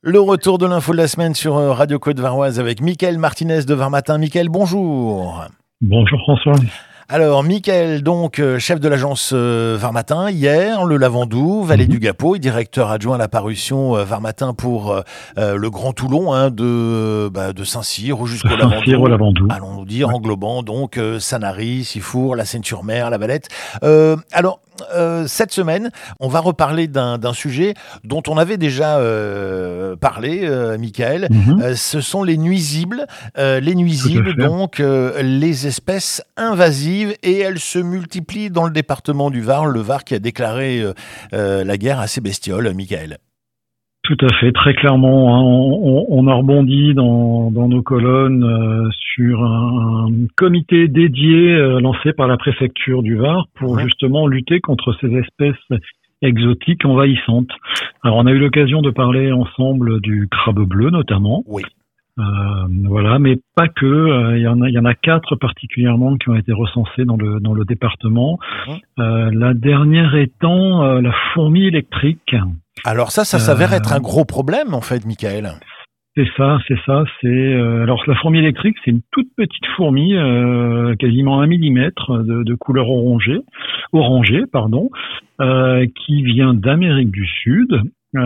Le retour de l'info de la semaine sur Radio Côte-Varoise avec Mickaël Martinez de Var Matin. Mickaël, bonjour. Bonjour François. Alors, Mickaël, donc, chef de l'agence Var Matin, hier, le Lavandou, Vallée du Gapeau, et directeur adjoint à la parution Var Matin pour le Grand Toulon, de Saint-Cyr jusqu'au Lavandou. Allons-nous dire, englobant donc Sanary, Sifour, la Seine-sur-Mer, la Valette. Cette semaine, on va reparler d'un sujet dont on avait déjà parlé, Mickaël. Ce sont les nuisibles. Donc les espèces invasives, et elles se multiplient dans le département du Var. Le Var qui a déclaré la guerre à ces bestioles, Mickaël. Tout à fait, très clairement. On a rebondi dans nos colonnes sur un comité dédié lancé par la préfecture du Var pour justement lutter contre ces espèces exotiques envahissantes. Alors on a eu l'occasion de parler ensemble du crabe bleu notamment. Oui. Mais pas que. Il y en a 4 particulièrement qui ont été recensés dans le département. La dernière étant la fourmi électrique. Alors ça s'avère être un gros problème en fait, Mickaël. C'est ça. Alors la fourmi électrique, c'est une toute petite fourmi, quasiment 1 millimètre de couleur orangée, qui vient d'Amérique du Sud.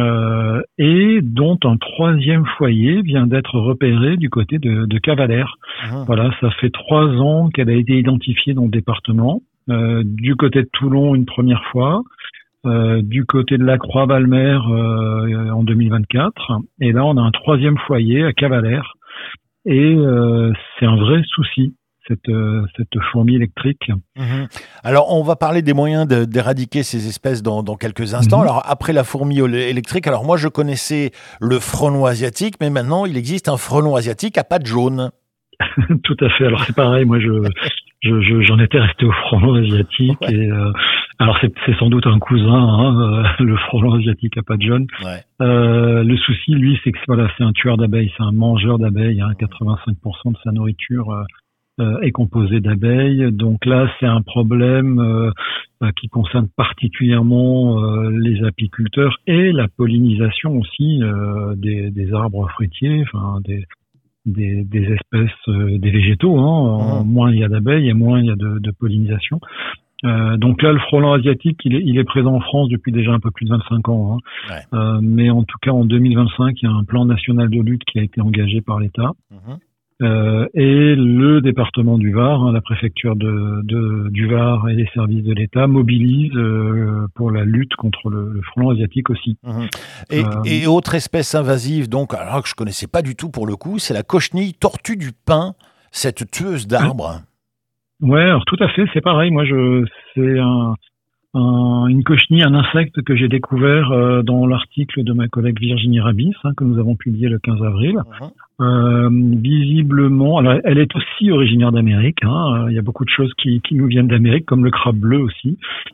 Et dont un 3e foyer vient d'être repéré du côté de Cavalère. Voilà, ça fait 3 ans qu'elle a été identifiée dans le département. Du côté de Toulon une première fois, du côté de la Croix-Valmer en 2024, et là on a un 3e foyer à Cavalère. Et c'est un vrai souci. Cette fourmi électrique. Alors, on va parler des moyens d'éradiquer ces espèces dans quelques instants. Alors, après la fourmi électrique, alors moi, je connaissais le frelon asiatique, mais maintenant, il existe un frelon asiatique à pattes jaunes. Tout à fait. Alors, c'est pareil. Moi, j'en étais resté au frelon asiatique. Ouais. Et alors, c'est sans doute un cousin, le frelon asiatique à pattes jaunes. Ouais. Le souci, lui, c'est que c'est un tueur d'abeilles, c'est un mangeur d'abeilles. 85% de sa nourriture est composé d'abeilles. Donc là, c'est un problème qui concerne particulièrement les apiculteurs et la pollinisation aussi des arbres fruitiers, des espèces, des végétaux. Moins il y a d'abeilles et moins il y a de pollinisation. Donc là, le frelon asiatique, il est présent en France depuis déjà un peu plus de 25 ans. Mais en tout cas, en 2025, il y a un plan national de lutte qui a été engagé par l'État. Et le département du Var, la préfecture du Var et les services de l'État mobilisent pour la lutte contre le frelon asiatique aussi. Et autre espèce invasive, donc, alors que je connaissais pas du tout pour le coup, c'est la cochenille tortue du pin, cette tueuse d'arbres. Ouais, alors tout à fait, c'est pareil. Moi, c'est une cochenille, un insecte que j'ai découvert dans l'article de ma collègue Virginie Rabis, que nous avons publié le 15 avril. Visiblement, alors elle est aussi originaire d'Amérique. Il y a beaucoup de choses qui nous viennent d'Amérique, comme le crabe bleu aussi.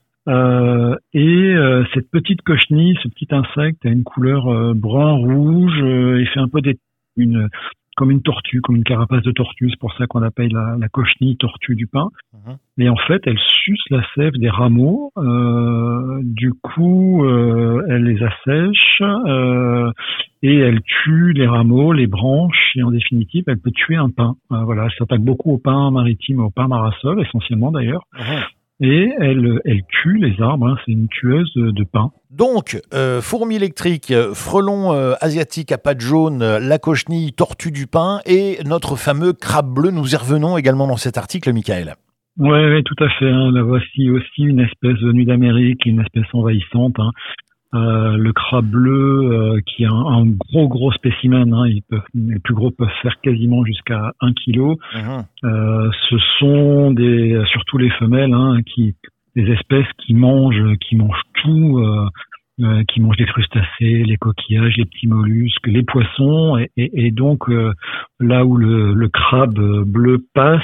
Cette petite cochenille, ce petit insecte a une couleur brun-rouge et fait un peu comme une tortue, comme une carapace de tortue. C'est pour ça qu'on l'appelle la cochenille tortue du pin. Et en fait, elle suce la sève des rameaux. Du coup, elle les assèche et elle tue les rameaux, les branches. Et en définitive, elle peut tuer un pin. Voilà, elle s'attaque beaucoup au pin maritime, au pin marasol, essentiellement d'ailleurs. Et elle tue les arbres. C'est une tueuse de pin. Donc, fourmi électrique, frelon asiatique à pattes jaunes, la cochenille tortue du pin et notre fameux crabe bleu. Nous y revenons également dans cet article, Mickaël. Ouais, tout à fait. Là, voici aussi une espèce venue d'Amérique, une espèce envahissante. Le crabe bleu, qui est un gros spécimen. Les plus gros peuvent faire quasiment jusqu'à 1 kilo. Ce sont surtout les femelles, des espèces qui mangent tout, qui mangent les crustacés, les coquillages, les petits mollusques, les poissons, et donc là où le crabe bleu passe,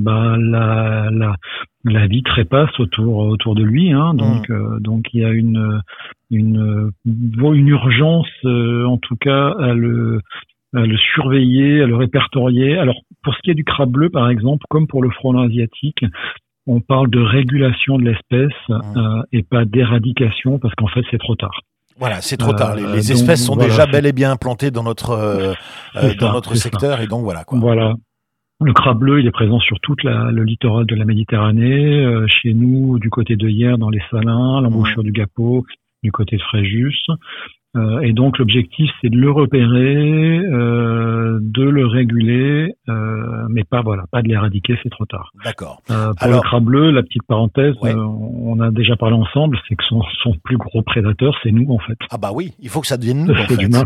la vie trépasse autour de lui. Donc il y a une urgence, en tout cas, à le surveiller, à le répertorier. Alors pour ce qui est du crabe bleu, par exemple, comme pour le frelon asiatique, on parle de régulation de l'espèce et pas d'éradication, parce qu'en fait c'est trop tard. Voilà, c'est trop tard. Les espèces sont déjà bel et bien implantées dans notre secteur, et donc voilà quoi. Voilà. Le crabe bleu, il est présent sur tout le littoral de la Méditerranée, chez nous, du côté de Hyères, dans les Salins, l'embouchure du Gapot, du côté de Fréjus. Et donc l'objectif, c'est de le repérer, de le réguler, mais pas de l'éradiquer, c'est trop tard. D'accord. Pour le crabe bleu, la petite parenthèse, on a déjà parlé ensemble, c'est que son plus gros prédateur, c'est nous en fait. Ah bah oui, il faut que ça devienne nous en fait. L'humain.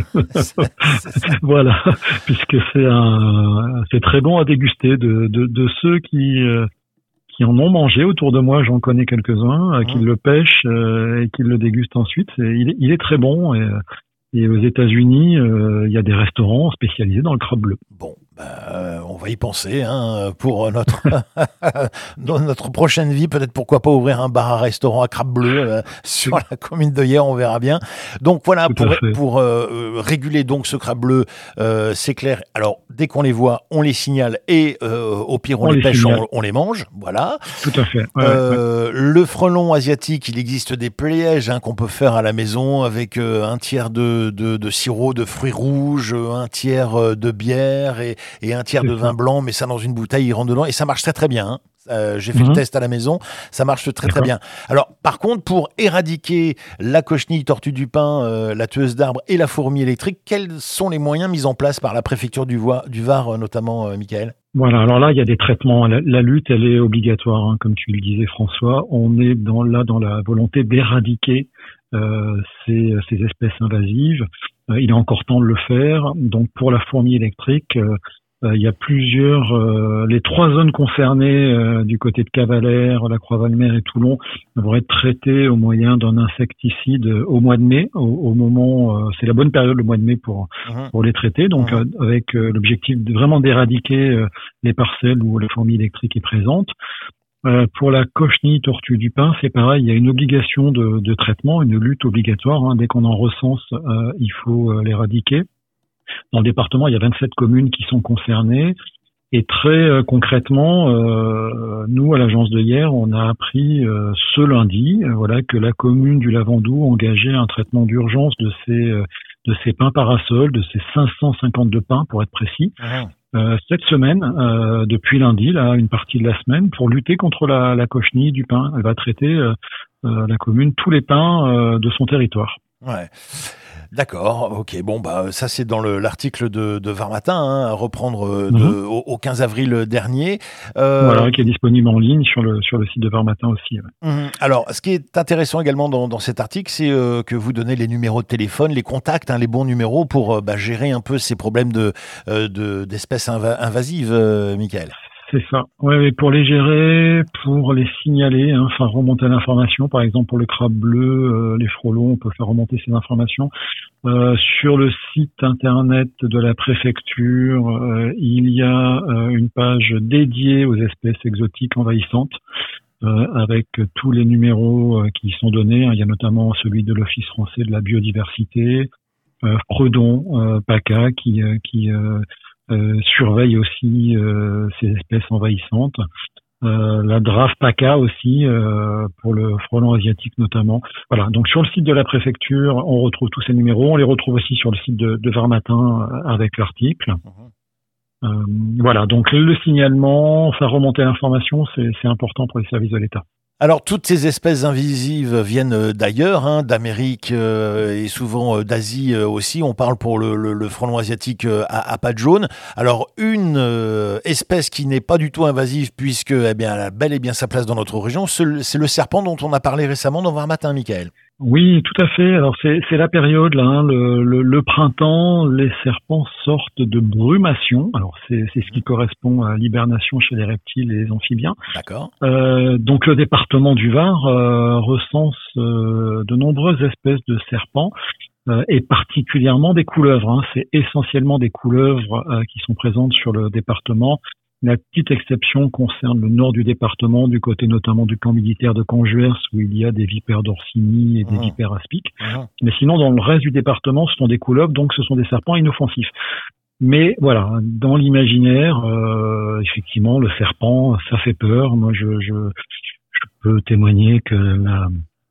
Voilà, puisque c'est très bon à déguster de ceux qui en ont mangé autour de moi, j'en connais quelques-uns, qui le pêchent et qui le dégustent ensuite. Il est très bon et aux États-Unis, il y a des restaurants spécialisés dans le crabe bleu. Bon, on va y penser pour dans notre prochaine vie. Peut-être pourquoi pas ouvrir un bar à restaurant à crabe bleu sur la commune de Hyères, on verra bien. Donc voilà, pour réguler donc ce crabe bleu, c'est clair. Alors dès qu'on les voit, on les signale et au pire on les pêche, on les mange. Voilà. Tout à fait. Le frelon asiatique, il existe des pièges qu'on peut faire à la maison avec un tiers de sirop de fruits rouges, un tiers de bière et un tiers de vin blanc, mais ça dans une bouteille, il rentre dedans et ça marche très très bien. J'ai fait le test à la maison, ça marche très très bien. Alors par contre, pour éradiquer la cochenille tortue du pin, la tueuse d'arbres et la fourmi électrique, quels sont les moyens mis en place par la préfecture du Var notamment, Michael ? Voilà, alors là, il y a des traitements. La lutte, elle est obligatoire, comme tu le disais, François. On est dans la volonté d'éradiquer ces espèces invasives. Il est encore temps de le faire. Donc, pour la fourmi électrique, il y a les 3 zones concernées du côté de Cavalère, la Croix-Valmer et Toulon vont être traitées au moyen d'un insecticide au mois de mai. Au moment, c'est la bonne période, le mois de mai pour les traiter. Donc, avec l'objectif vraiment d'éradiquer les parcelles où la fourmi électrique est présente. Pour la cochenille tortue du pin, c'est pareil, il y a une obligation de traitement, une lutte obligatoire. Dès qu'on en recense, il faut l'éradiquer. Dans le département, il y a 27 communes qui sont concernées. Et très concrètement, nous, à l'agence de Hyères, on a appris ce lundi que la commune du Lavandou engageait un traitement d'urgence de ces pins parasols, de ces 552 pins pour être précis. Cette semaine, depuis lundi, là, une partie de la semaine, pour lutter contre la cochenille du pin. Elle va traiter la commune tous les pins de son territoire. Ouais. D'accord, ok. Bon, ça c'est dans l'article de Var Matin, à reprendre au 15 avril dernier. Voilà, qui est disponible en ligne sur le site de Var Matin aussi. Ouais. Alors, ce qui est intéressant également dans cet article, c'est que vous donnez les numéros de téléphone, les contacts, les bons numéros pour gérer un peu ces problèmes d'espèces invasives, Michael. C'est ça. Ouais, pour les gérer, pour les signaler, faire remonter l'information. Par exemple, pour le crabe bleu, les frelons, on peut faire remonter ces informations. Sur le site internet de la préfecture, il y a une page dédiée aux espèces exotiques envahissantes, avec tous les numéros qui y sont donnés. Il y a notamment celui de l'Office français de la biodiversité, Predon, PACA, qui surveille aussi ces espèces envahissantes. La DRAF PACA aussi, pour le frelon asiatique notamment. Voilà, donc sur le site de la préfecture, on retrouve tous ces numéros. On les retrouve aussi sur le site de Var Matin avec l'article. Voilà, donc le signalement, faire remonter l'information, c'est important pour les services de l'État. Alors, toutes ces espèces invasives viennent d'ailleurs, d'Amérique et souvent d'Asie aussi. On parle pour le frelon asiatique à pattes jaunes. Alors, une espèce qui n'est pas du tout invasive puisque, elle a bel et bien sa place dans notre région, c'est le serpent dont on a parlé récemment dans Var Matin, Michael. Oui, tout à fait. Alors c'est la période là, le printemps, les serpents sortent de brumation. Alors c'est ce qui correspond à l'hibernation chez les reptiles et les amphibiens. D'accord. Donc le département du Var recense de nombreuses espèces de serpents et particulièrement des couleuvres. C'est essentiellement des couleuvres qui sont présentes sur le département. La petite exception concerne le nord du département, du côté notamment du camp militaire de Canjuers, où il y a des vipères d'Orsini et des vipères aspiques. Mais sinon, dans le reste du département, ce sont des couleuvres, donc ce sont des serpents inoffensifs. Mais voilà, dans l'imaginaire, effectivement, le serpent, ça fait peur. Moi, je peux témoigner que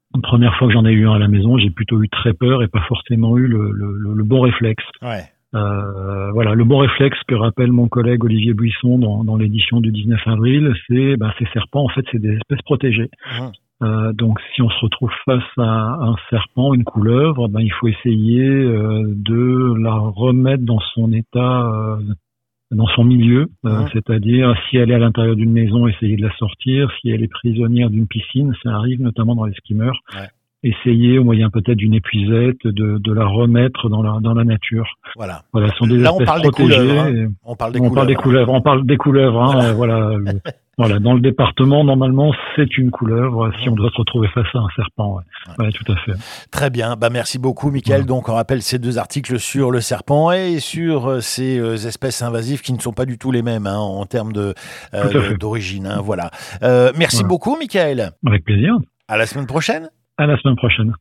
La première fois que j'en ai eu un à la maison, j'ai plutôt eu très peur et pas forcément eu le bon réflexe. Ouais. Voilà, le bon réflexe que rappelle mon collègue Olivier Buisson dans l'édition du 19 avril, c'est ces serpents, en fait, c'est des espèces protégées. Donc, si on se retrouve face à un serpent, une couleuvre, il faut essayer de la remettre dans son état, dans son milieu, c'est-à-dire si elle est à l'intérieur d'une maison, essayer de la sortir. Si elle est prisonnière d'une piscine, ça arrive notamment dans les skimmers. Ouais. Essayer, au moyen peut-être d'une épuisette, de la remettre dans la nature. Voilà. Voilà, ce sont des Là, espèces on parle protégées. Des couleuvres, hein. On parle des couleuvres. Hein, voilà. Voilà, dans le département, normalement, c'est une couleuvre si on doit se retrouver face à un serpent. Ouais, tout à fait. Très bien. Merci beaucoup, Mickaël. Donc, on rappelle ces 2 articles sur le serpent et sur ces espèces invasives qui ne sont pas du tout les mêmes en termes d'origine. Voilà. Merci beaucoup, Mickaël. Avec plaisir. À la semaine prochaine. À la semaine prochaine.